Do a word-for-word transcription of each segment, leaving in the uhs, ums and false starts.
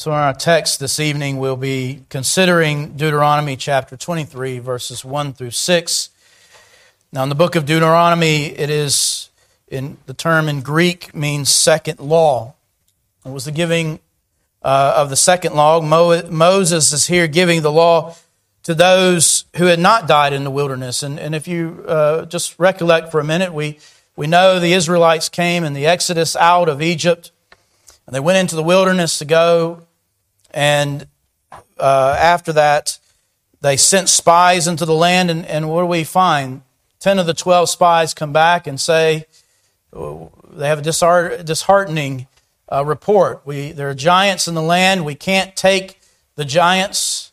So in our text this evening, we'll be considering Deuteronomy chapter twenty-three, verses one through six. Now in the book of Deuteronomy, it is, in the term in Greek means second law. It was the giving uh, of the second law. Mo- Moses is here giving the law to those who had not died in the wilderness. And, and if you uh, just recollect for a minute, we, we know the Israelites came in the Exodus out of Egypt. And they went into the wilderness to go, and uh, after that, they sent spies into the land, and, and what do we find? Ten of the twelve spies come back and say, they have a disheart- disheartening uh, report. We There are giants in the land, we can't take the giants,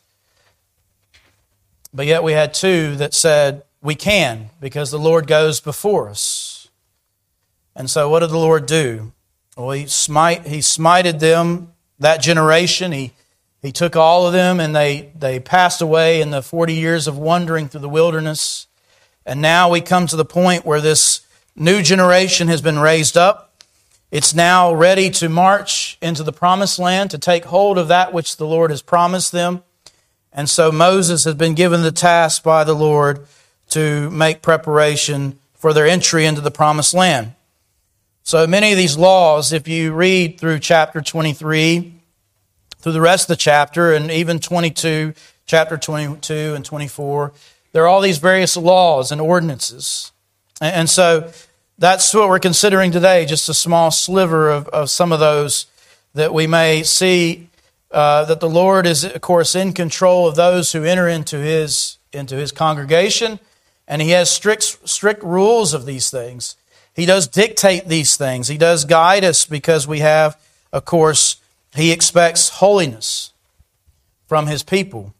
but yet we had two that said, we can, because the Lord goes before us. And so what did the Lord do? Well, he smite he smited them, that generation. He he took all of them, and they, they passed away in the forty years of wandering through the wilderness. And now we come to the point where this new generation has been raised up. It's now ready to march into the promised land, to take hold of that which the Lord has promised them. And so Moses has been given the task by the Lord to make preparation for their entry into the promised land. So many of these laws, if you read through chapter twenty-three, through the rest of the chapter, and even twenty-two, chapter twenty-two and twenty-four, there are all these various laws and ordinances. And so that's what we're considering today, just a small sliver of, of some of those that we may see uh, that the Lord is, of course, in control of those who enter into His, into His congregation, and He has strict, strict rules of these things. He does dictate these things. He does guide us because we have, of course, He expects holiness from His people.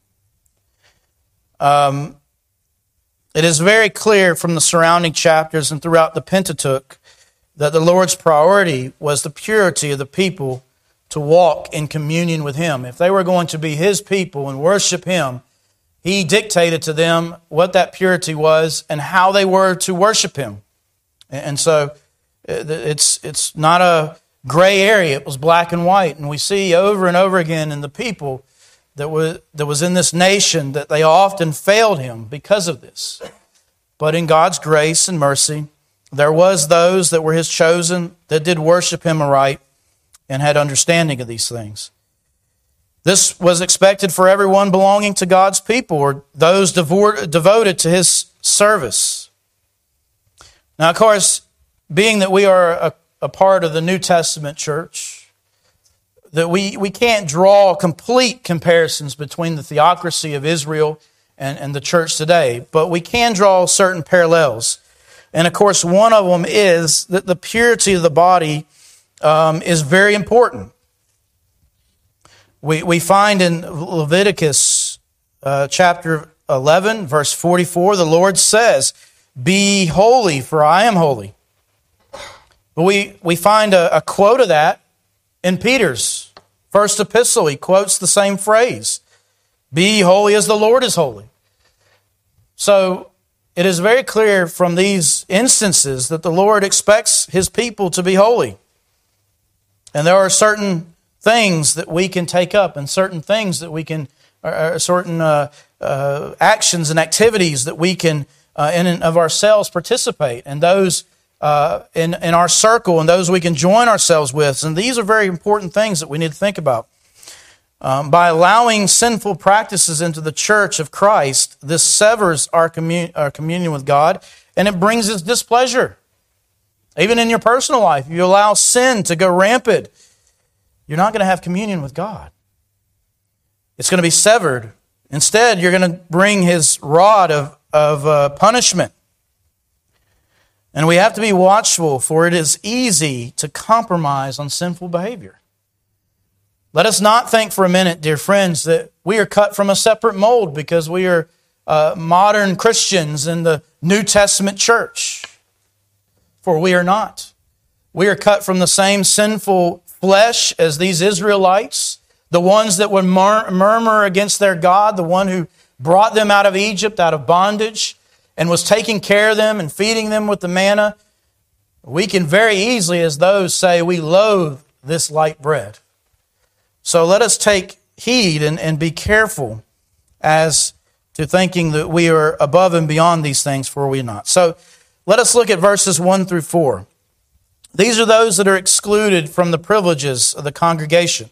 Um, it is very clear from the surrounding chapters and throughout the Pentateuch that the Lord's priority was the purity of the people to walk in communion with Him. If they were going to be His people and worship Him, He dictated to them what that purity was and how they were to worship Him. And so it's it's not a gray area. It was black and white. And we see over and over again in the people that was, that was in this nation that they often failed Him because of this. But in God's grace and mercy, there was those that were His chosen that did worship Him aright and had understanding of these things. This was expected for everyone belonging to God's people, or those devoted devoted to His service. Now, of course, being that we are a, a part of the New Testament church, that we, we can't draw complete comparisons between the theocracy of Israel and, and the church today, but we can draw certain parallels. And of course, one of them is that the purity of the body um, is very important. We, we find in Leviticus uh, chapter eleven, verse forty-four, the Lord says, "Be holy, for I am holy." But we, we find a, a quote of that in Peter's first epistle. He quotes the same phrase, "Be holy as the Lord is holy." So it is very clear from these instances that the Lord expects His people to be holy. And there are certain things that we can take up, and certain things that we can, or certain uh, uh, actions and activities that we can Uh, in and of ourselves participate, and those uh, in, in our circle, and those we can join ourselves with. And these are very important things that we need to think about. Um, by allowing sinful practices into the church of Christ, this severs our, commun- our communion with God, and it brings His displeasure. Even in your personal life, if you allow sin to go rampant, you're not going to have communion with God. It's going to be severed. Instead, you're going to bring His rod of of uh, punishment. And we have to be watchful, for it is easy to compromise on sinful behavior. Let us not think for a minute, dear friends, that we are cut from a separate mold because we are uh, modern Christians in the New Testament church. For we are not. We are cut from the same sinful flesh as these Israelites, the ones that would mur- murmur against their God, the one who brought them out of Egypt, out of bondage, and was taking care of them and feeding them with the manna. We can very easily, as those say, we loathe this light bread. So let us take heed and, and be careful as to thinking that we are above and beyond these things, for we are not. So let us look at verses one through four. These are those that are excluded from the privileges of the congregation.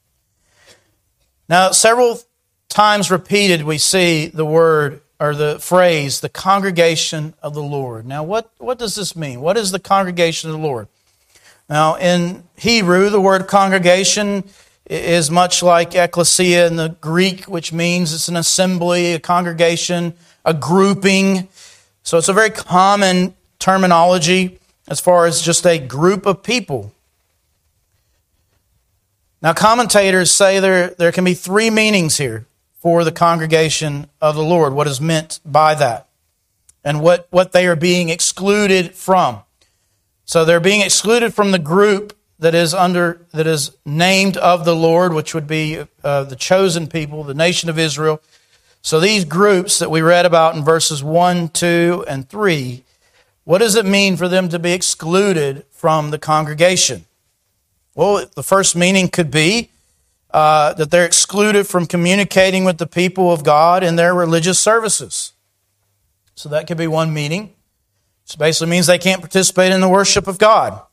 Now, several times repeated, we see the word or the phrase, the congregation of the Lord. Now, what, what does this mean? What is the congregation of the Lord? Now, in Hebrew, the word congregation is much like ecclesia in the Greek, which means it's an assembly, a congregation, a grouping. So it's a very common terminology as far as just a group of people. Now, commentators say there, there can be three meanings here for the congregation of the Lord, what is meant by that, and what, what they are being excluded from. So they're being excluded from the group that is under that is named of the Lord, which would be uh, the chosen people, the nation of Israel. So these groups that we read about in verses one, two, and three, what does it mean for them to be excluded from the congregation? Well, the first meaning could be uh, that they're excluded from communicating with the people of God in their religious services. So that could be one meaning. This basically means they can't participate in the worship of God.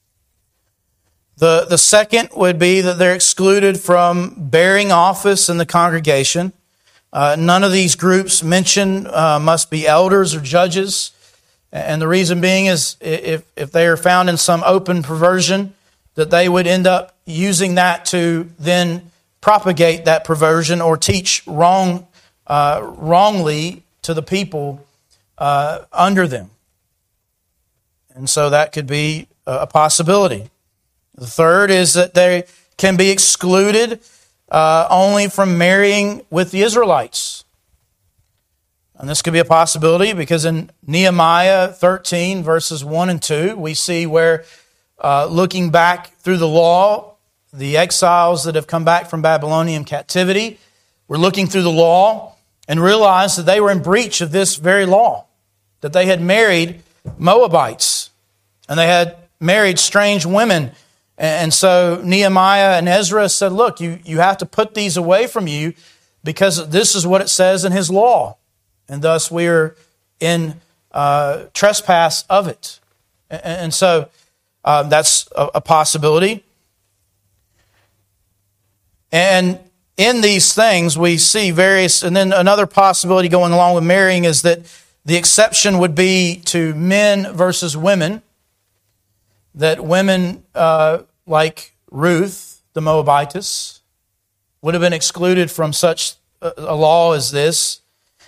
The, the second would be that they're excluded from bearing office in the congregation. Uh, none of these groups mentioned uh, must be elders or judges. And the reason being is if, if they are found in some open perversion, that they would end up using that to then propagate that perversion or teach wrong, uh, wrongly to the people uh, under them. And so that could be a possibility. The third is that they can be excluded uh, only from marrying with the Israelites. And this could be a possibility because in Nehemiah thirteen, verses one and two, we see where uh, looking back through the law, the exiles that have come back from Babylonian captivity were looking through the law and realized that they were in breach of this very law, that they had married Moabites and they had married strange women. And so Nehemiah and Ezra said, look, you, you have to put these away from you because this is what it says in his law. And thus we are in uh, trespass of it. And, and so uh, that's a, a possibility. And in these things we see various, and then another possibility going along with marrying is that the exception would be to men versus women. That women uh, like Ruth, the Moabitess, would have been excluded from such a law as this.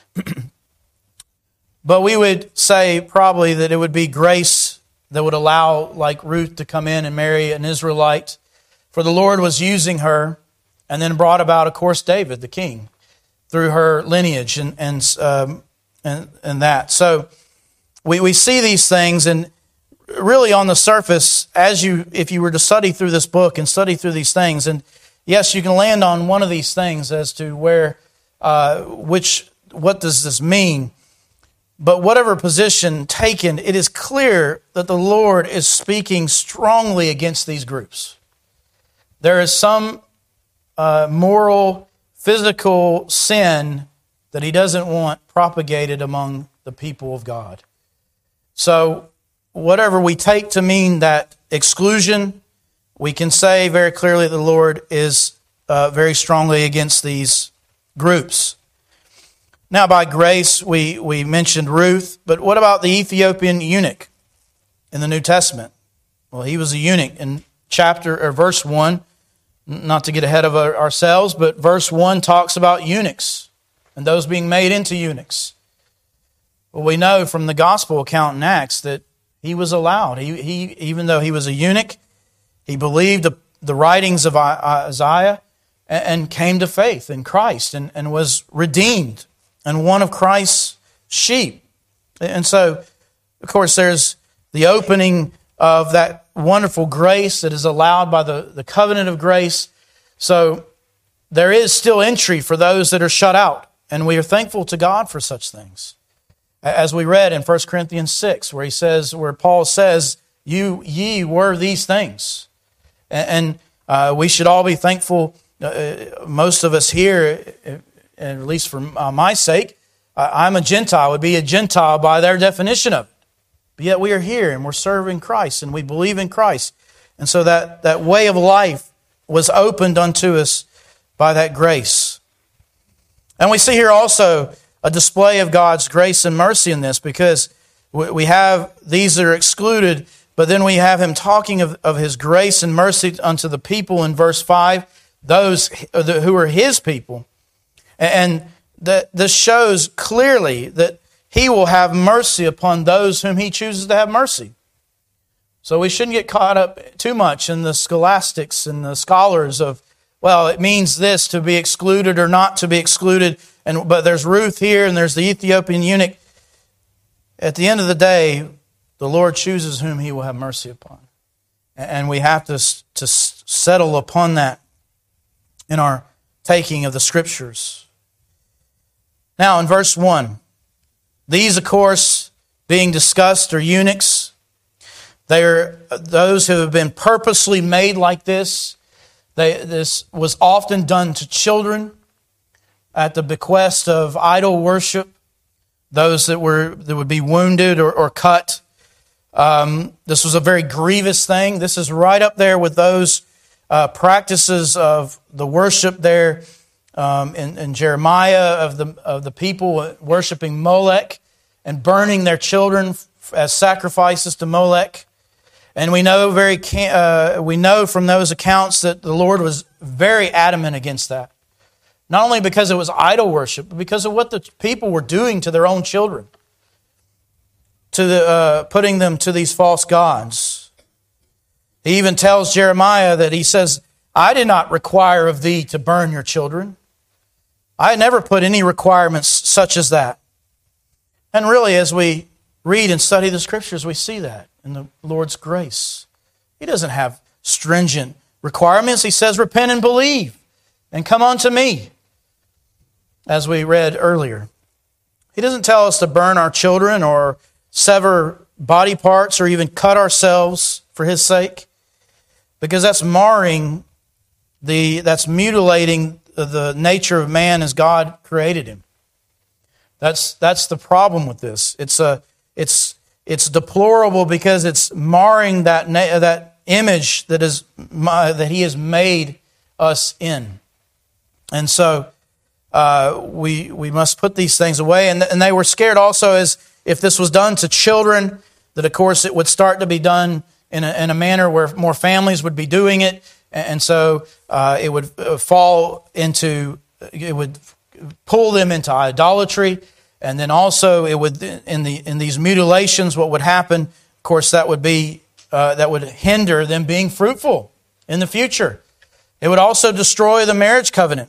But we would say probably that it would be grace that would allow like Ruth to come in and marry an Israelite. For the Lord was using her and then brought about, of course, David, the king, through her lineage and and um, and, and that. So we, we see these things, and really on the surface, as you if you were to study through this book and study through these things, and yes, you can land on one of these things as to where, uh, which, what does this mean? But whatever position taken, it is clear that the Lord is speaking strongly against these groups. There is some uh, moral, physical sin that He doesn't want propagated among the people of God. So whatever we take to mean that exclusion, we can say very clearly the Lord is uh, very strongly against these groups. Now, by grace, we, we mentioned Ruth, but what about the Ethiopian eunuch in the New Testament? Well, he was a eunuch in chapter or verse one, not to get ahead of our, ourselves, but verse one talks about eunuchs and those being made into eunuchs. Well, we know from the gospel account in Acts that he was allowed. He, he even though he was a eunuch, he believed the, the writings of Isaiah and, and came to faith in Christ and, and was redeemed and one of Christ's sheep. And so, of course, there's the opening of that wonderful grace that is allowed by the, the covenant of grace. So there is still entry for those that are shut out, and we are thankful to God for such things. As we read in First Corinthians six, where he says, where Paul says, "You ye were these things," and Uh, we should all be thankful, uh, most of us here, at least for uh, my sake, uh, I'm a Gentile, would be a Gentile by their definition of it. But yet we are here and we're serving Christ and we believe in Christ. And so that, that way of life was opened unto us by that grace. And we see here also a display of God's grace and mercy in this, because we have these that are excluded, but then we have him talking of, of his grace and mercy unto the people in verse five, those who are his people. And that this shows clearly that he will have mercy upon those whom he chooses to have mercy. So we shouldn't get caught up too much in the scholastics and the scholars of, well, it means this to be excluded or not to be excluded. And but there's Ruth here and there's the Ethiopian eunuch. At the end of the day, the Lord chooses whom he will have mercy upon. And we have to, to settle upon that in our taking of the Scriptures. Now, in verse one, these, of course, being discussed are eunuchs. They are those who have been purposely made like this. They, this was often done to children at the bequest of idol worship, those that were that would be wounded or, or cut. Um, this was a very grievous thing. This is right up there with those uh, practices of the worship there um, in, in Jeremiah of the of the people worshiping Molech and burning their children as sacrifices to Molech. And we know very uh, we know from those accounts that the Lord was very adamant against that. Not only because it was idol worship, but because of what the people were doing to their own children, to the, uh, putting them to these false gods. He even tells Jeremiah that he says, I did not require of thee to burn your children. I never put any requirements such as that. And really, as we read and study the Scriptures, we see that in the Lord's grace. He doesn't have stringent requirements. He says, repent and believe and come unto me, as we read earlier. He doesn't tell us to burn our children or sever body parts or even cut ourselves for his sake, because that's marring the, that's mutilating the nature of man as God created him. That's that's the problem with this. It's a it's it's deplorable because it's marring that that image that is that He has made us in, and so uh, we we must put these things away. And and they were scared also, as if this was done to children, that of course it would start to be done in a, in a manner where more families would be doing it, and so uh, it would fall into it would. pull them into idolatry, and then also it would in the in these mutilations, what would happen? Of course, that would be uh, that would hinder them being fruitful in the future. It would also destroy the marriage covenant,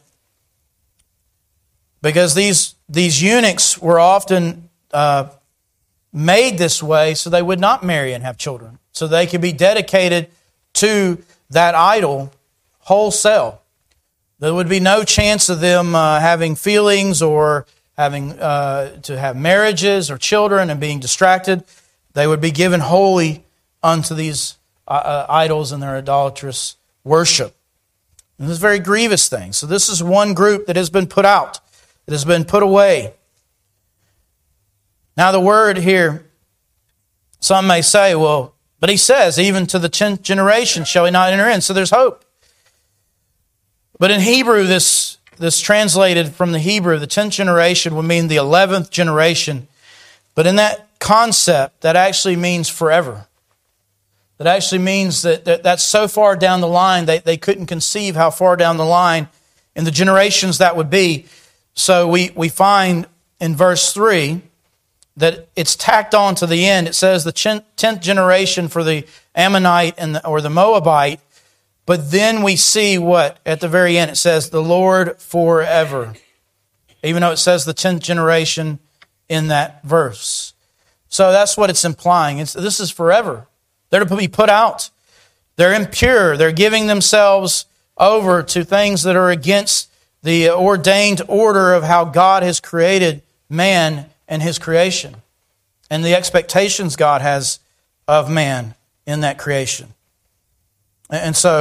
because these these eunuchs were often uh, made this way so they would not marry and have children, so they could be dedicated to that idol wholesale. There would be no chance of them uh, having feelings or having uh, to have marriages or children and being distracted. They would be given wholly unto these uh, uh, idols and their idolatrous worship. And this is a very grievous thing. So this is one group that has been put out, that has been put away. Now the word here, some may say, well, but he says, even to the tenth generation shall he not enter in. So there's hope. But in Hebrew, this, this translated from the Hebrew, the tenth generation would mean the eleventh generation. But in that concept, that actually means forever. That actually means that, that that's so far down the line, they, they couldn't conceive how far down the line in the generations that would be. So we, we find in verse three that it's tacked on to the end. It says the tenth generation for the Ammonite and the, or the Moabite. But then we see what? At the very end, it says, the Lord forever. Even though it says the tenth generation in that verse. So that's what it's implying. It's, this is forever. They're to be put out. They're impure. They're giving themselves over to things that are against the ordained order of how God has created man and his creation, and the expectations God has of man in that creation. And so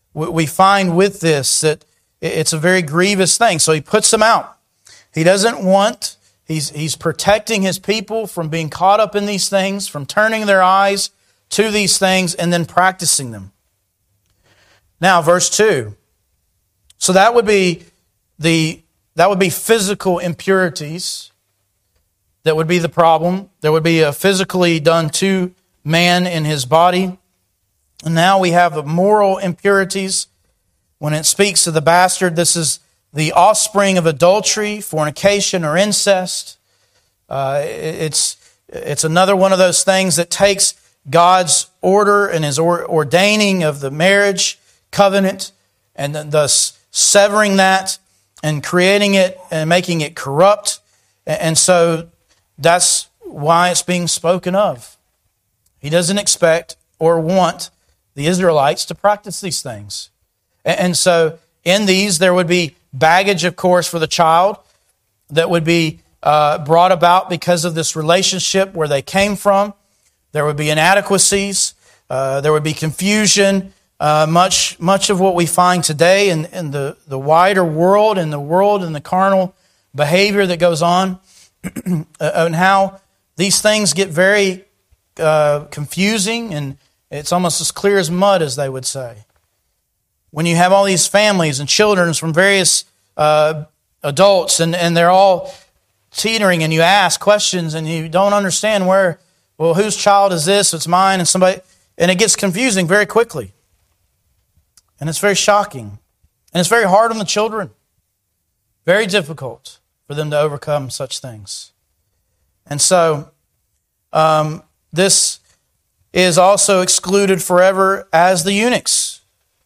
we find with this that it's a very grievous thing. So he puts them out. He doesn't want, he's, he's protecting his people from being caught up in these things, from turning their eyes to these things and then practicing them. Now, verse two. So that would be the that would be physical impurities. That would be the problem. There would be a physically done to man in his body. And now we have the moral impurities. When it speaks of the bastard, this is the offspring of adultery, fornication, or incest. Uh, it's, it's another one of those things that takes God's order and His ordaining of the marriage covenant and thus severing that and creating it and making it corrupt. And so that's why it's being spoken of. He doesn't expect or want the Israelites to practice these things. And so in these, there would be baggage, of course, for the child that would be uh, brought about because of this relationship where they came from. There would be inadequacies. Uh, there would be confusion. Uh, much much of what we find today in, in the, the wider world, in the world and the carnal behavior that goes on, and how these things get very uh, confusing, and it's almost as clear as mud, as they would say. When you have all these families and children from various uh, adults, and, and they're all teetering, and you ask questions, and you don't understand where, well, whose child is this? It's mine, and somebody, and it gets confusing very quickly. And it's very shocking. And it's very hard on the children. Very difficult for them to overcome such things. And so, um, this is also excluded forever as the eunuchs.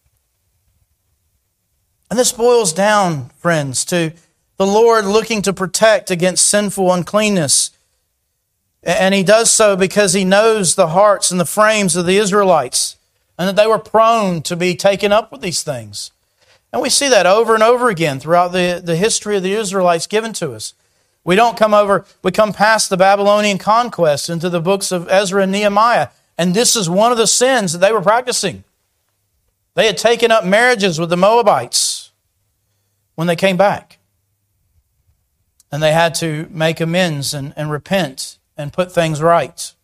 And this boils down, friends, to the Lord looking to protect against sinful uncleanness. And He does so because He knows the hearts and the frames of the Israelites, and that they were prone to be taken up with these things. And we see that over and over again throughout the, the history of the Israelites given to us. We don't come over, we come past the Babylonian conquest into the books of Ezra and Nehemiah, and this is one of the sins that they were practicing. They had taken up marriages with the Moabites when they came back. And they had to make amends and, and repent and put things right.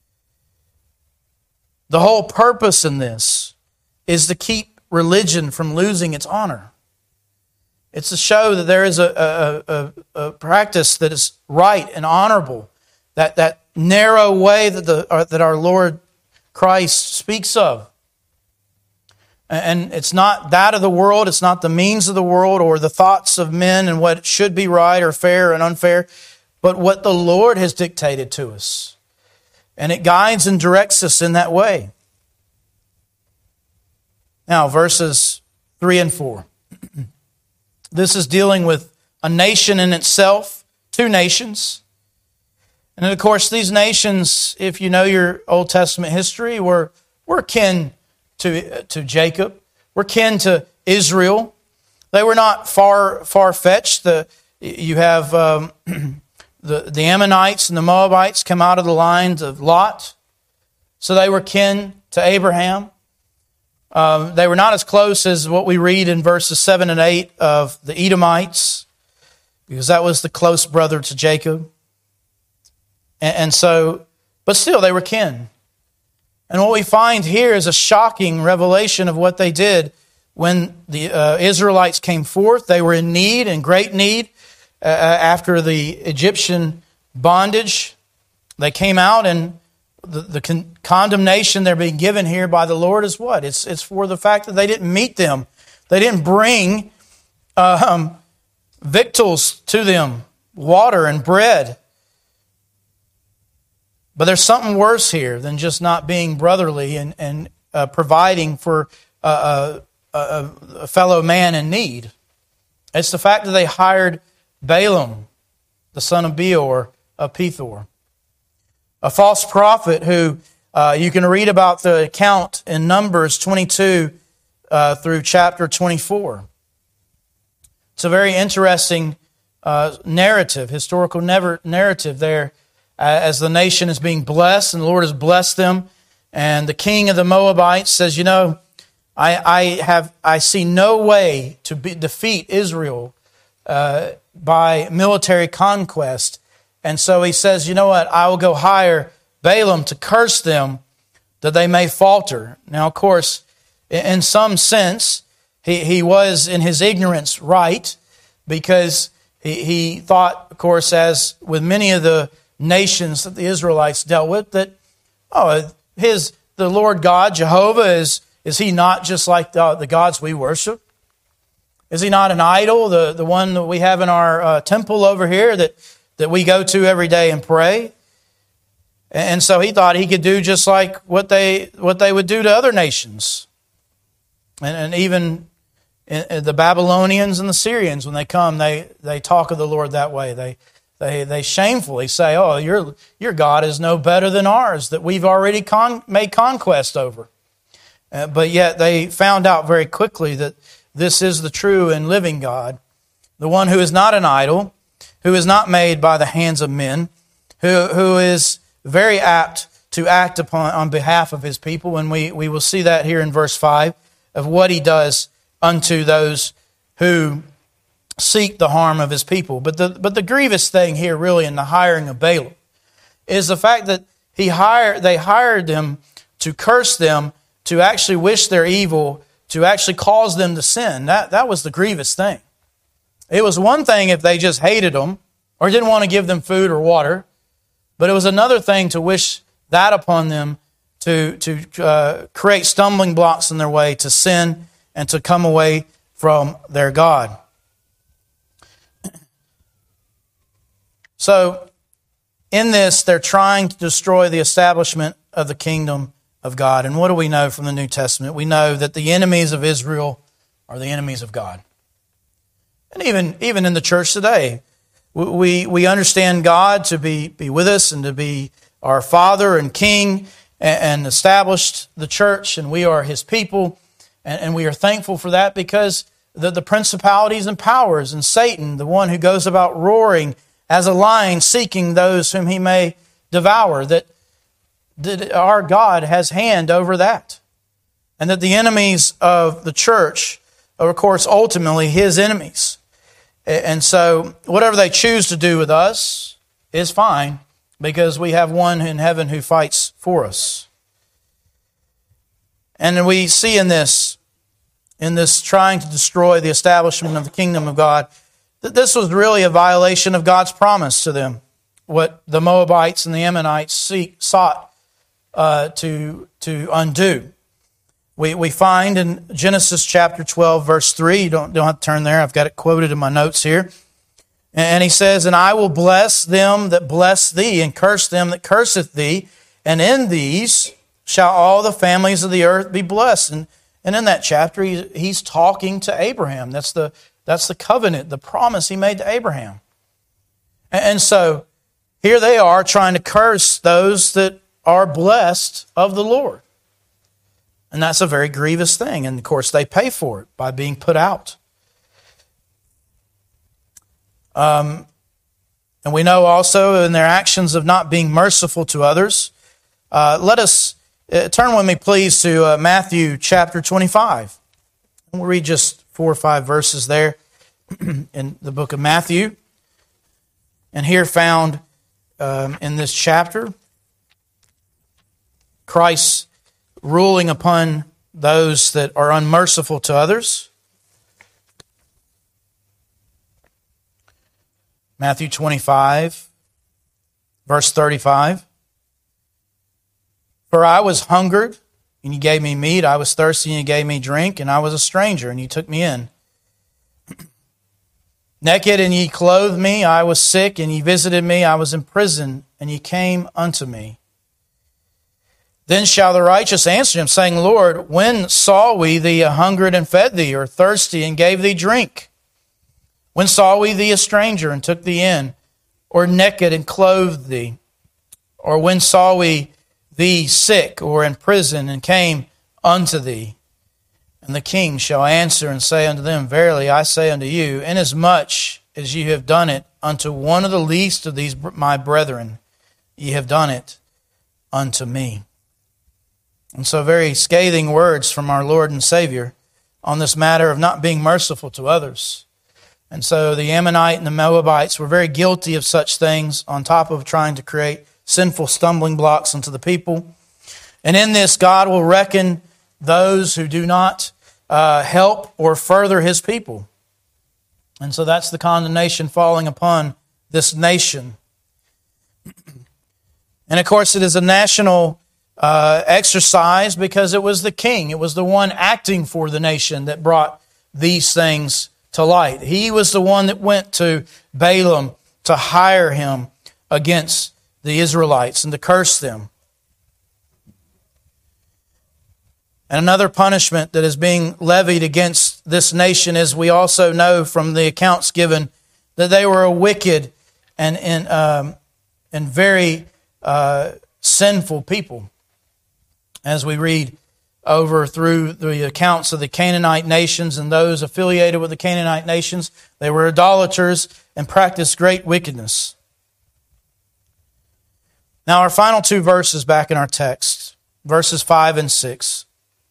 The whole purpose in this is to keep religion from losing its honor. It's to show that there is a, a, a, a practice that is right and honorable, that, that narrow way that, the, that our Lord Christ speaks of. And it's not that of the world, it's not the means of the world or the thoughts of men and what should be right or fair and unfair, but what the Lord has dictated to us. And it guides and directs us in that way. Now, verses three and four. This is dealing with a nation in itself, two nations. And of course, these nations, if you know your Old Testament history, were, were kin to, to Jacob. Were kin to Israel. They were not far, far-fetched. The, you have... Um, The, the Ammonites and the Moabites come out of the lines of Lot. So they were kin to Abraham. Um, they were not as close as what we read in verses seven and eight of the Edomites, because that was the close brother to Jacob. And, and so, but still they were kin. And what we find here is a shocking revelation of what they did when the uh, Israelites came forth. They were in need, in great need. Uh, after the Egyptian bondage, they came out, and the, the con- condemnation they're being given here by the Lord is what? It's it's for the fact that they didn't meet them. They didn't bring uh, um, victuals to them, water and bread. But there's something worse here than just not being brotherly and, and uh, providing for uh, a, a, a fellow man in need. It's the fact that they hired Balaam, the son of Beor of Pethor, a false prophet who uh, you can read about the account in Numbers twenty-two uh, through chapter twenty-four. It's a very interesting uh, narrative, historical never, narrative there, uh, as the nation is being blessed and the Lord has blessed them. And the king of the Moabites says, you know, I, I have I see no way to be, defeat Israel uh, by military conquest. And so he says, you know what, I will go hire Balaam to curse them that they may falter. Now, of course, in some sense, he, he was in his ignorance right, because he, he thought, of course, as with many of the nations that the Israelites dealt with, that, oh, his the Lord God, Jehovah, is, is he not just like the, the gods we worship? Is he not an idol, the, the one that we have in our uh, temple over here that, that we go to every day and pray? And so he thought he could do just like what they what they would do to other nations. And, and even in, in the Babylonians and the Syrians, when they come, they, they talk of the Lord that way. They they they shamefully say, "Oh, your your God is no better than ours that we've already con- made conquest over." Uh, but yet they found out very quickly that this is the true and living God, the one who is not an idol, who is not made by the hands of men, who who is very apt to act upon on behalf of his people. And we, we will see that here in verse five of what he does unto those who seek the harm of his people. But the but the grievous thing here really in the hiring of Balaam is the fact that he hired they hired them to curse them, to actually wish their evil, to actually cause them to sin. That that was the grievous thing. It was one thing if they just hated them or didn't want to give them food or water. But it was another thing to wish that upon them, to, to uh, create stumbling blocks in their way, to sin and to come away from their God. So, in this, they're trying to destroy the establishment of the kingdom of God. And what do we know from the New Testament? We know that the enemies of Israel are the enemies of God. And even, even in the church today, We we understand God to be, be with us and to be our Father and King, and, and established the church, and we are His people, and, and we are thankful for that, because the, the principalities and powers and Satan, the one who goes about roaring as a lion seeking those whom he may devour, that, that our God has hand over that. And that the enemies of the church are, of course, ultimately His enemies. And so whatever they choose to do with us is fine, because we have one in heaven who fights for us. And we see in this, in this trying to destroy the establishment of the kingdom of God, that this was really a violation of God's promise to them. What the Moabites and the Ammonites seek, sought uh, to, to undo. We we find in Genesis chapter twelve, verse three, you don't, don't have to turn there, I've got it quoted in my notes here. And he says, "And I will bless them that bless thee, and curse them that curseth thee, and in these shall all the families of the earth be blessed." And, and in that chapter, he, he's talking to Abraham. That's the, that's the covenant, the promise he made to Abraham. And, and so here they are trying to curse those that are blessed of the Lord. And that's a very grievous thing. And of course, they pay for it by being put out. Um, and we know also in their actions of not being merciful to others. Uh, let us uh, turn with me, please, to uh, Matthew chapter twenty-five. We'll read just four or five verses there in the book of Matthew. And here found um, in this chapter, Christ's ruling upon those that are unmerciful to others. Matthew twenty-five, verse thirty-five. "For I was hungered, and you gave me meat. I was thirsty, and you gave me drink. And I was a stranger, and you took me in. Naked, and ye clothed me. I was sick, and ye visited me. I was in prison, and ye came unto me. Then shall the righteous answer him, saying, Lord, when saw we thee a hungered and fed thee, or thirsty and gave thee drink? When saw we thee a stranger and took thee in, or naked and clothed thee? Or when saw we thee sick or in prison and came unto thee? And the king shall answer and say unto them, Verily I say unto you, inasmuch as ye have done it unto one of the least of these my brethren, ye have done it unto me." And so very scathing words from our Lord and Savior on this matter of not being merciful to others. And so the Ammonite and the Moabites were very guilty of such things, on top of trying to create sinful stumbling blocks unto the people. And in this, God will reckon those who do not uh, help or further His people. And so that's the condemnation falling upon this nation. And of course, it is a national uh, exercise because it was the king. It was the one acting for the nation that brought these things to light. He was the one that went to Balaam to hire him against the Israelites and to curse them. And another punishment that is being levied against this nation is, we also know from the accounts given, that they were a wicked and, and, um, and very uh, sinful people. As we read over through the accounts of the Canaanite nations and those affiliated with the Canaanite nations, they were idolaters and practiced great wickedness. Now our final two verses back in our text, verses five and six.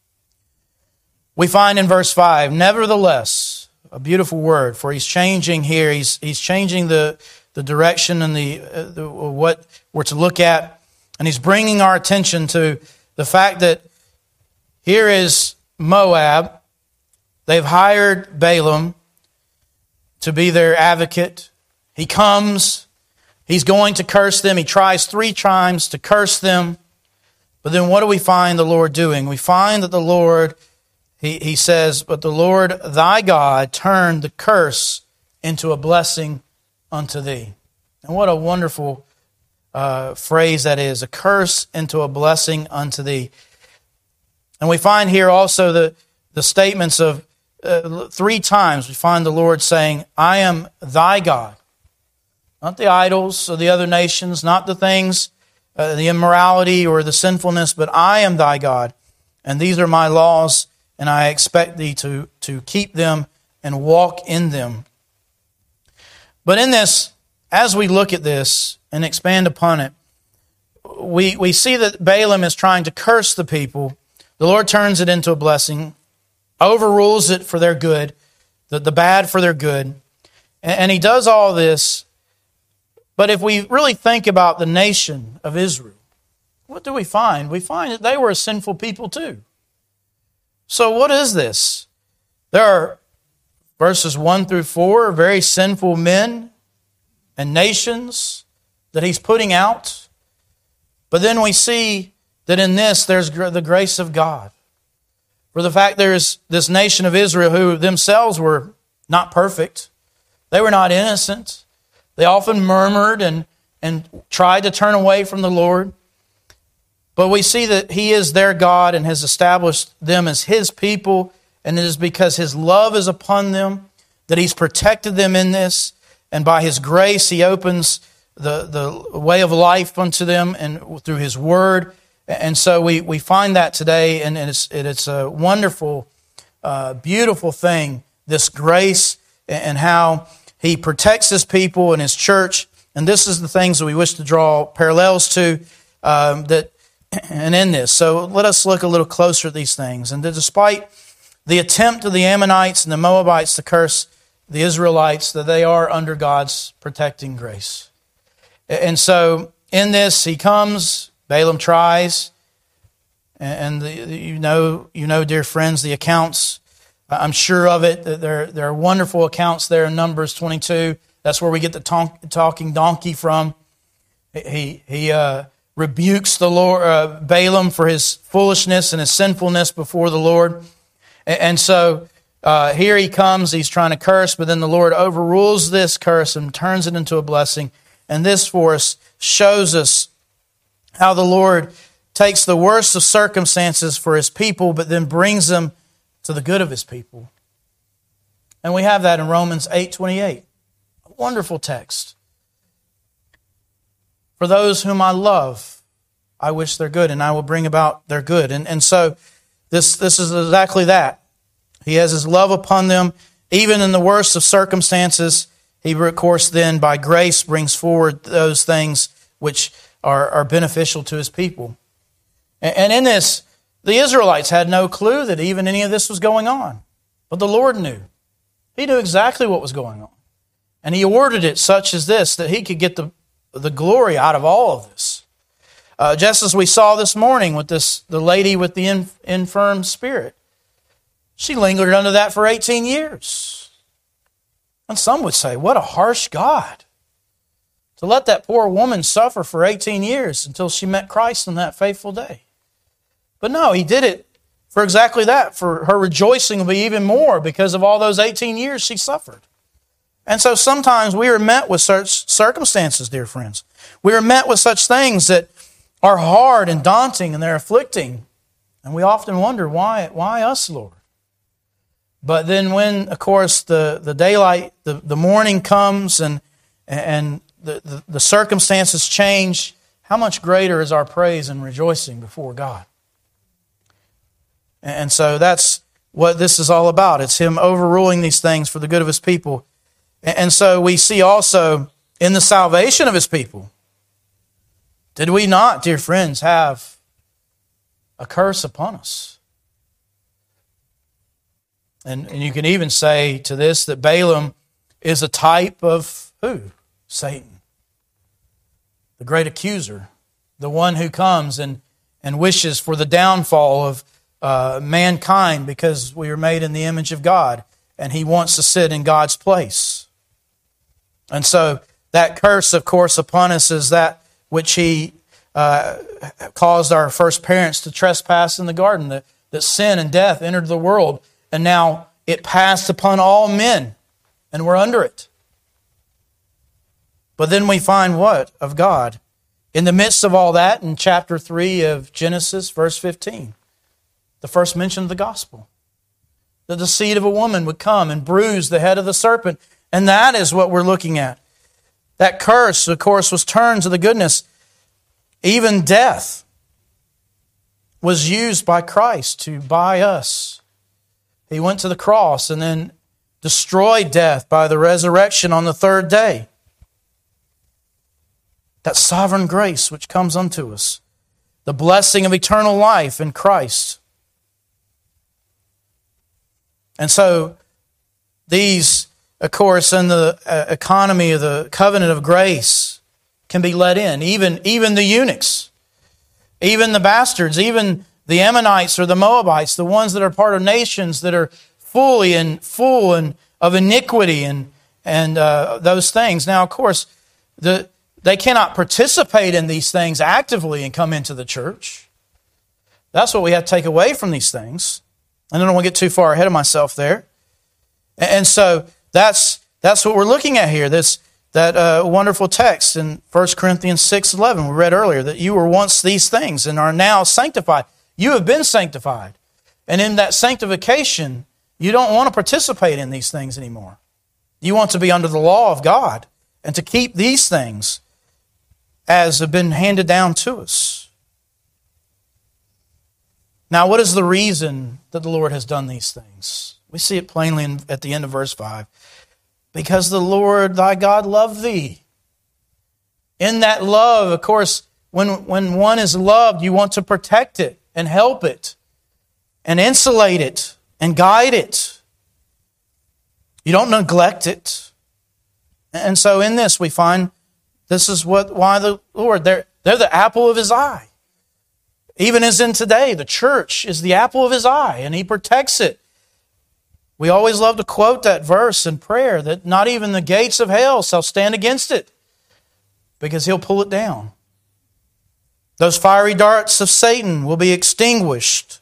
We find in verse five, nevertheless, a beautiful word, for he's changing here. He's he's changing the, the direction and the, uh, the what we're to look at. And he's bringing our attention to the fact that here is Moab. They've hired Balaam to be their advocate. He comes. He's going to curse them. He tries three times to curse them. But then what do we find the Lord doing? We find that the Lord... He, he says, but the Lord thy God turned the curse into a blessing unto thee. And what a wonderful uh, phrase that is, a curse into a blessing unto thee. And we find here also the, the statements of uh, three times we find the Lord saying, I am thy God. Not the idols of the other nations, not the things, uh, the immorality or the sinfulness, but I am thy God. And these are my laws, and I expect thee to, to keep them and walk in them. But in this, as we look at this and expand upon it, we, we see that Balaam is trying to curse the people. The Lord turns it into a blessing, overrules it for their good, the, the bad for their good. And, and he does all this. But if we really think about the nation of Israel, what do we find? We find that they were a sinful people too. So what is this? There are verses one through four, very sinful men and nations that he's putting out. But then we see that in this there's the grace of God. For the fact there's this nation of Israel who themselves were not perfect. They were not innocent. They often murmured and, and tried to turn away from the Lord. But we see that He is their God and has established them as His people. And it is because His love is upon them that He's protected them in this. And by His grace, He opens the, the way of life unto them and through His Word. And so we, we find that today, and it's, it's a wonderful, uh, beautiful thing, this grace and how He protects His people and His church. And this is the things that we wish to draw parallels to, um, that and in this. So let us look a little closer at these things. And despite the attempt of the Ammonites and the Moabites to curse the Israelites, that they are under God's protecting grace. And so in this, he comes, Balaam tries, and the, you know, you know, dear friends, the accounts, I'm sure of it. There, there are wonderful accounts there in Numbers twenty-two. That's where we get the talk, talking donkey from. He, he, uh, rebukes the Lord, uh, Balaam for his foolishness and his sinfulness before the Lord. And, and so uh, here he comes, he's trying to curse, but then the Lord overrules this curse and turns it into a blessing. And this for us shows us how the Lord takes the worst of circumstances for His people, but then brings them to the good of His people. And we have that in Romans eight twenty-eight. A wonderful text. For those whom I love, I wish their good, and I will bring about their good. And, and so this, this is exactly that. He has His love upon them, even in the worst of circumstances. He, of course, then by grace brings forward those things which are, are beneficial to His people. And, and in this, The Israelites had no clue that even any of this was going on. But the Lord knew. He knew exactly what was going on. And He ordered it such as this, that He could get the, the glory out of all of this. Uh, just as we saw this morning with this, the lady with the in, infirm spirit. She lingered under that for eighteen years. And some would say, what a harsh God. To let that poor woman suffer for eighteen years until she met Christ on that faithful day. But no, He did it for exactly that. For her rejoicing will be even more because of all those eighteen years she suffered. And so sometimes we are met with such circumstances, dear friends. We are met with such things that are hard and daunting and they're afflicting. And we often wonder, why, why us, Lord? But then when, of course, the, the daylight, the, the morning comes and, and the, the, the circumstances change, how much greater is our praise and rejoicing before God? And so that's what this is all about. It's Him overruling these things for the good of His people. And so we see also in the salvation of His people, did we not, dear friends, have a curse upon us? And, and you can even say to this that Balaam is a type of who? Satan. The great accuser. The one who comes and, and wishes for the downfall of uh, mankind because we are made in the image of God. And he wants to sit in God's place. And so that curse, of course, upon us is that which he uh, caused our first parents to trespass in the garden, that, that sin and death entered the world, and now it passed upon all men, and we're under it. But then we find what? Of God. In the midst of all that, in chapter three of Genesis, verse fifteen, the first mention of the gospel, that the seed of a woman would come and bruise the head of the serpent. And that is what we're looking at. That curse, of course, was turned to the goodness. Even death was used by Christ to buy us. He went to the cross and then destroyed death by the resurrection on the third day. That sovereign grace which comes unto us. The blessing of eternal life in Christ. And so, these, of course, in the economy of the covenant of grace can be let in. Even, even the eunuchs, even the bastards, even the Ammonites or the Moabites, the ones that are part of nations that are fully and full and of iniquity and, and uh, those things. Now, of course, the, they cannot participate in these things actively and come into the church. That's what we have to take away from these things. I don't want to get too far ahead of myself there. And so that's that's what we're looking at here. This that uh, wonderful text in First Corinthians six eleven we read earlier, that you were once these things and are now sanctified. You have been sanctified. And in that sanctification, you don't want to participate in these things anymore. You want to be under the law of God and to keep these things as have been handed down to us. Now, what is the reason that the Lord has done these things? We see it plainly in, at the end of verse five. Because the Lord thy God loved thee. In that love, of course, when, when one is loved, you want to protect it and help it and insulate it and guide it. You don't neglect it. And so in this we find this is what why the Lord, they're, they're the apple of His eye. Even as in today, the church is the apple of His eye, and He protects it. We always love to quote that verse in prayer, that not even the gates of hell shall stand against it, because He'll pull it down. Those fiery darts of Satan will be extinguished.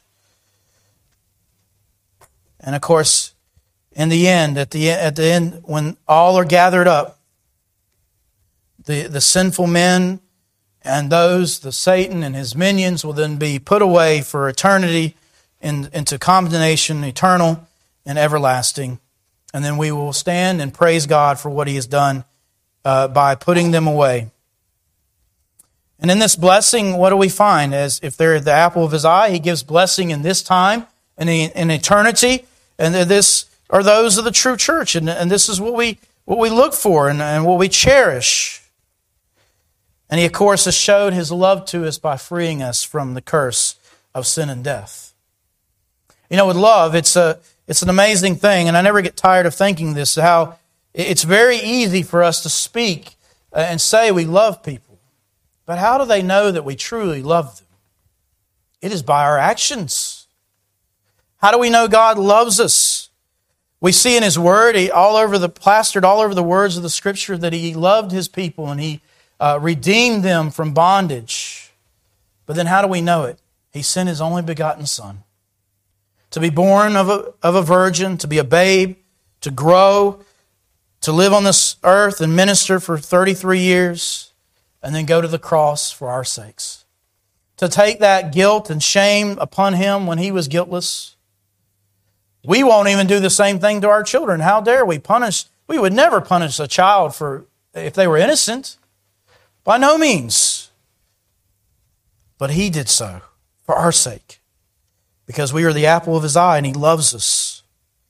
And of course, in the end, at the, at the end, when all are gathered up, the, the sinful men and those, the Satan and his minions, will then be put away for eternity in, into condemnation, eternal and everlasting. And then we will stand and praise God for what He has done uh, by putting them away. And in this blessing, what do we find? As if they're the apple of His eye, He gives blessing in this time and in, in eternity. And this are those of the true church. And, and this is what we what we look for and, and what we cherish. And He, of course, has showed His love to us by freeing us from the curse of sin and death. You know, with love, it's a it's an amazing thing, and I never get tired of thinking this, how it's very easy for us to speak and say we love people. But how do they know that we truly love them? It is by our actions. How do we know God loves us? We see in His Word, he, all over the plastered all over the words of the Scripture, that He loved His people and He uh, redeemed them from bondage. But then how do we know it? He sent His only begotten Son to be born of a, of a virgin, to be a babe, to grow, to live on this earth and minister for thirty-three years, and then go to the cross for our sakes. To take that guilt and shame upon Him when He was guiltless. We won't even do the same thing to our children. How dare we punish? We would never punish a child for if they were innocent. By no means. But He did so for our sake, because we are the apple of His eye and He loves us.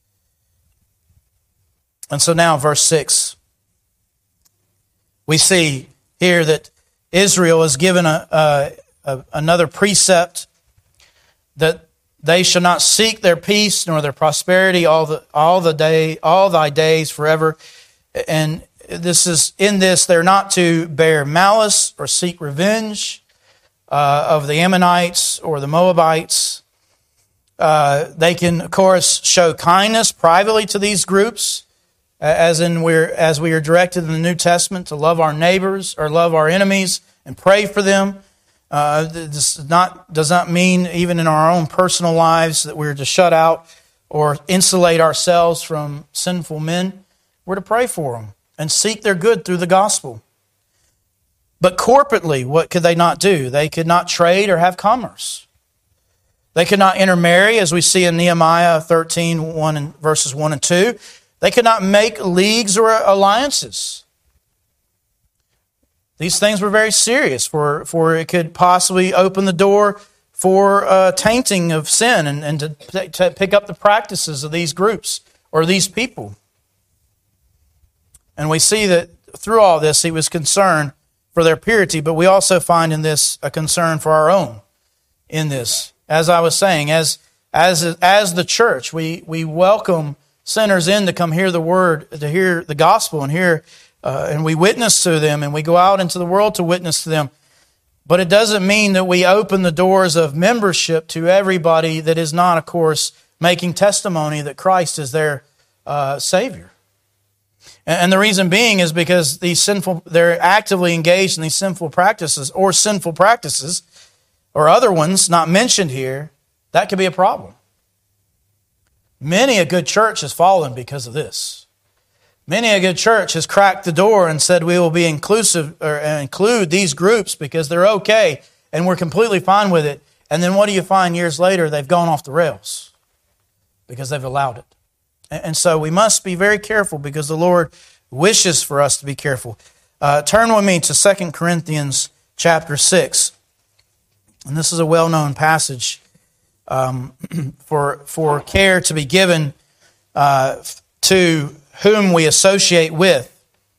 And so now, verse six, we see here that Israel is given a, a, a, another precept that they shall not seek their peace nor their prosperity all the all the day all thy days forever. And this is in this they're not to bear malice or seek revenge uh, of the Ammonites or the Moabites. Uh, they can, of course, show kindness privately to these groups, as in we're as we are directed in the New Testament to love our neighbors or love our enemies and pray for them. Uh, this does not, does not mean even in our own personal lives that we're to shut out or insulate ourselves from sinful men. We're to pray for them and seek their good through the gospel. But corporately, what could they not do? They could not trade or have commerce. They could not intermarry, as we see in Nehemiah thirteen, one and verses one and two. They could not make leagues or alliances. These things were very serious, for, for it could possibly open the door for uh, tainting of sin and, and to, to pick up the practices of these groups or these people. And we see that through all this, He was concerned for their purity, but we also find in this a concern for our own in this. As I was saying, as as as the church, we, we welcome sinners in to come hear the word, to hear the gospel and hear Uh, and we witness to them, and we go out into the world to witness to them. But it doesn't mean that we open the doors of membership to everybody that is not, of course, making testimony that Christ is their uh, Savior. And, and the reason being is because these sinful, they're actively engaged in these sinful practices, or sinful practices, or other ones not mentioned here. That could be a problem. Many a good church has fallen because of this. Many a good church has cracked the door and said we will be inclusive or include these groups because they're okay and we're completely fine with it. And then what do you find years later? They've gone off the rails because they've allowed it. And so we must be very careful because the Lord wishes for us to be careful. Uh, turn with me to Second Corinthians chapter six. And this is a well-known passage um, for, for care to be given uh, to whom we associate with.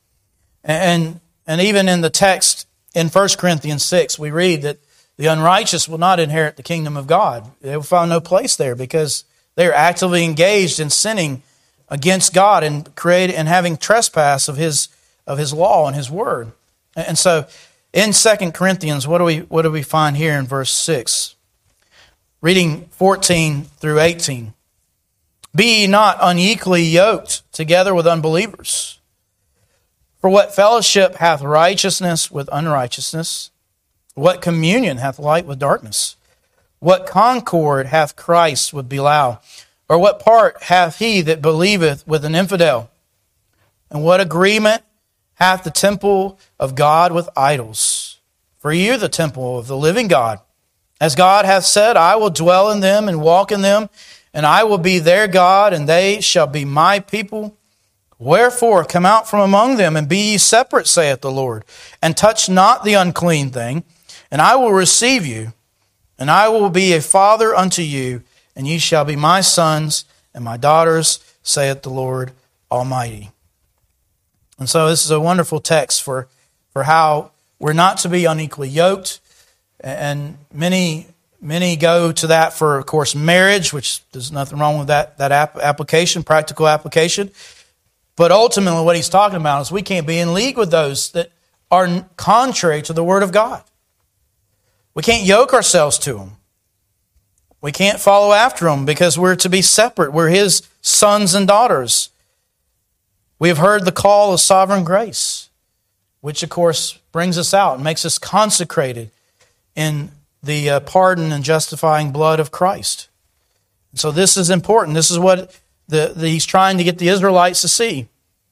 And, and even in the text in First Corinthians six, we read that the unrighteous will not inherit the kingdom of God. They will find no place there because they are actively engaged in sinning against God and create and having trespass of His of His law and His word. And so in Second Corinthians, what do we what do we find here in verse six? Reading fourteen through eighteen. Be ye not unequally yoked together with unbelievers. For what fellowship hath righteousness with unrighteousness? What communion hath light with darkness? What concord hath Christ with Belial? Or what part hath he that believeth with an infidel? And what agreement hath the temple of God with idols? For ye are the temple of the living God. As God hath said, I will dwell in them and walk in them, and I will be their God, and they shall be my people. Wherefore, come out from among them, and be ye separate, saith the Lord, and touch not the unclean thing, and I will receive you, and I will be a father unto you, and ye shall be my sons and my daughters, saith the Lord Almighty. And so this is a wonderful text for, for how we're not to be unequally yoked, and many Many go to that for, of course, marriage, which there's nothing wrong with that, that ap- application, practical application. But ultimately what he's talking about is we can't be in league with those that are contrary to the Word of God. We can't yoke ourselves to them. We can't follow after them because we're to be separate. We're His sons and daughters. We have heard the call of sovereign grace, which of course brings us out and makes us consecrated in the uh, pardon and justifying blood of Christ. So this is important. This is what the, the, he's trying to get the Israelites to see.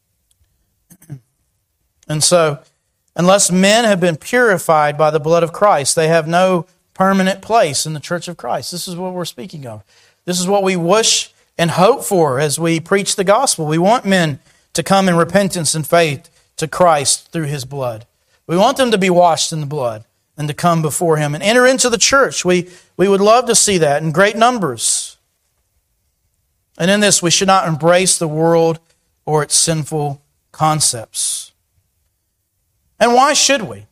And so, unless men have been purified by the blood of Christ, they have no permanent place in the church of Christ. This is what we're speaking of. This is what we wish and hope for as we preach the gospel. We want men to come in repentance and faith to Christ through His blood. We want them to be washed in the blood and to come before Him and enter into the church. We, we would love to see that in great numbers. And in this, we should not embrace the world or its sinful concepts. And why should we?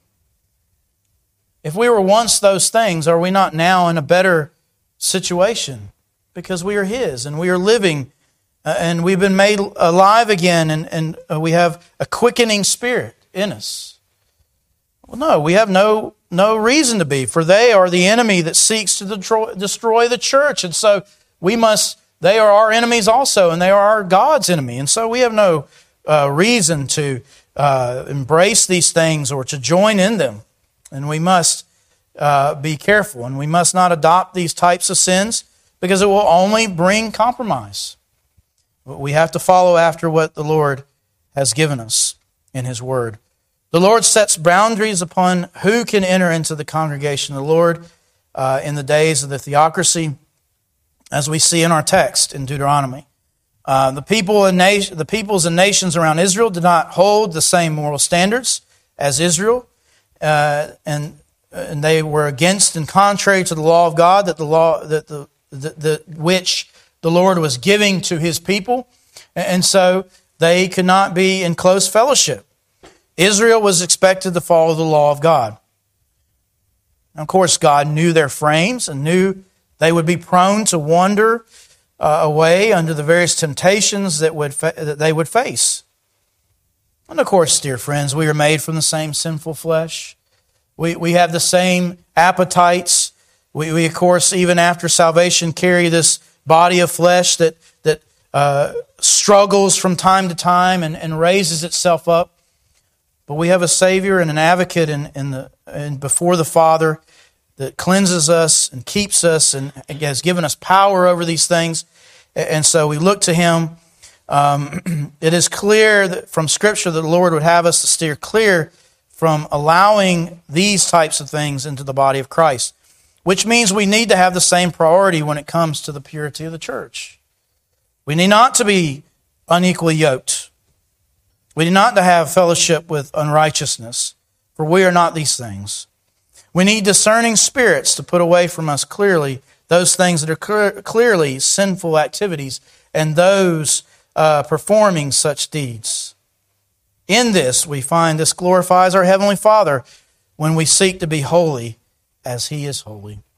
If we were once those things, are we not now in a better situation? Because we are His and we are living uh, and we've been made alive again and, and uh, we have a quickening spirit in us. Well, no, we have no no reason to be, for they are the enemy that seeks to destroy, destroy the church. And so we must, they are our enemies also, and they are our God's enemy. And so we have no uh, reason to uh, embrace these things or to join in them. And we must uh, be careful, and we must not adopt these types of sins because it will only bring compromise. But we have to follow after what the Lord has given us in His Word. The Lord sets boundaries upon who can enter into the congregation of the Lord uh, in the days of the theocracy, as we see in our text in Deuteronomy. Uh, the people and na- the peoples and nations around Israel did not hold the same moral standards as Israel, uh, and and they were against and contrary to the law of God that the law that the, the, the which the Lord was giving to His people, and so they could not be in close fellowship. Israel was expected to follow the law of God. And of course, God knew their frames and knew they would be prone to wander uh, away under the various temptations that would fa- that they would face. And of course, dear friends, we are made from the same sinful flesh. We we have the same appetites. We, we of course, even after salvation, carry this body of flesh that that uh, struggles from time to time and, and raises itself up. But we have a Savior and an advocate in, in the in before the Father that cleanses us and keeps us and has given us power over these things. And so we look to Him. Um, it is clear that from Scripture that the Lord would have us to steer clear from allowing these types of things into the body of Christ, which means we need to have the same priority when it comes to the purity of the church. We need not to be unequally yoked. We need not to have fellowship with unrighteousness, for we are not these things. We need discerning spirits to put away from us clearly those things that are clear, clearly sinful activities and those uh, performing such deeds. In this, we find this glorifies our Heavenly Father when we seek to be holy as He is holy.